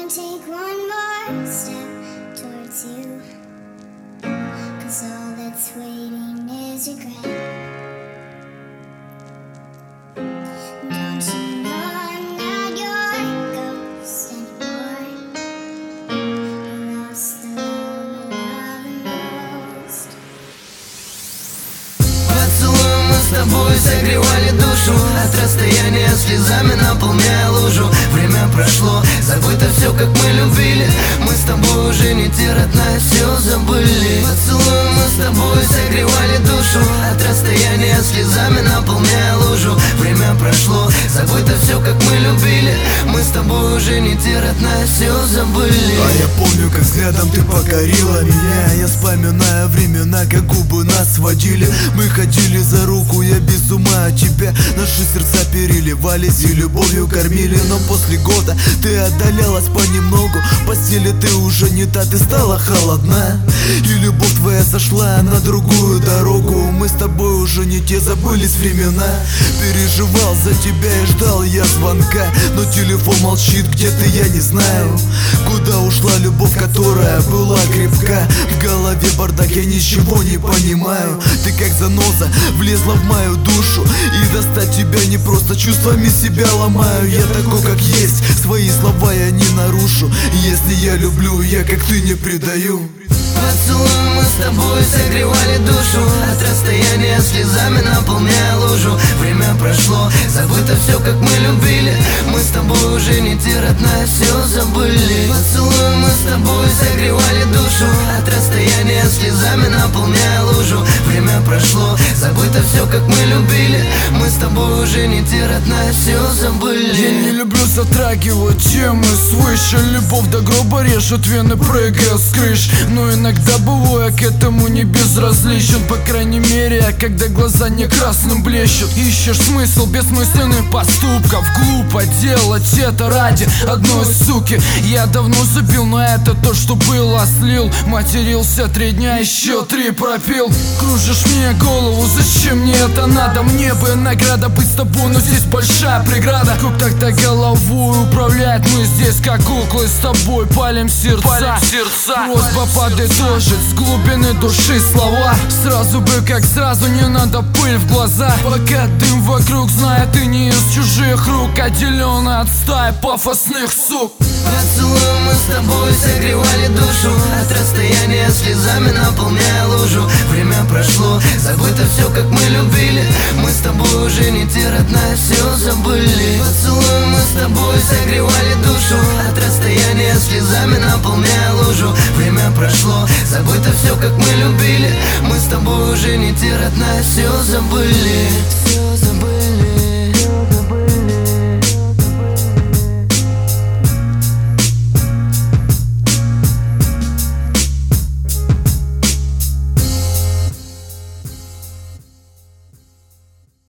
Don't take one more step towards you, 'cause all that's waiting is regret. Don't you know I'm not your ghost anymore? You lost the love I love the most. Поцелуем мы с тобой согревали душу, от расстояния слезами наполняя лужу. Время прошло, забыто все, как мы любили. Мы с тобой уже не те, родная, все забыли. Поцелуем мы с тобой согревали душу, от расстояния слезами наполняя лужу. Время прошло, забыто все, как мы любили. Мы с тобой уже не те, родная, все забыли. А я помню, как взглядом ты покорила меня. Я вспоминаю времена, как губы нас сводили. Мы ходили за руку, я без ума от тебя. Наши сердца переливались и любовью кормили. Но после года ты отдалялась понемногу. В постели ты уже не та, ты стала холодна. И любовь твоя сошла на другую дорогу. Мы с тобой уже не те, забылись времена. Переживал за тебя и ждал я звонка, но телефон молчит, где ты, я не знаю. Куда ушла любовь, которая была крепка? В голове бардак, я ничего не понимаю. Ты как заноза влезла в мою душу, и достать тебя не просто, чувствами себя ломаю. Я такой, как есть, свои слова я не нарушу. Если я люблю, я как ты не предаю. Поцелуем мы с тобой согревали душу, от расстояния слезами наполняя лужу. Время прошло, забыто все, как мы любили. Мы с тобой уже не те, родная, все забыли. Поцелуем мы с тобой согревали душу, от расстояния слезами наполняя лужу. Время прошло, забыто все, как мы любили. Мы с тобой уже не те, родная, все забыли. Я не люблю затрагивать темы свыше. Любовь до гроба режет вены, прыгая с крыш. Но иногда бываю к этому не безразличен. По крайней мере, когда глаза не красным блещут. Ищешь смысл бессмысленных поступков. Глупо делать это ради одной суки. Я давно забил на это то, что было, слил. Матерился 3 дня, еще 3 пропил. Кружишь мне голову, зачем мне это надо? Мне бы награда быть с тобой, но здесь большая преграда. Как так-то головой управлять, мы здесь как куклы с тобой палим сердца. Просьба подытожить с глубины души слова. Сразу бы как сразу, не надо пыль в глаза. Пока дым вокруг, зная, ты не из чужих рук, отделенный от стаи пафосных сук. Поцелуем мы с тобой согревали душу, от расстояния слезами наполняя лужу. Время прошло, забыто все, как мы любили. Мы с тобой уже не те, родная, все забыли. Поцелуем мы с тобой согревали душу, от расстояния слезами наполняя лужу. Время прошло, забыто все, как мы любили. Мы с тобой уже не те, родная, все забыли.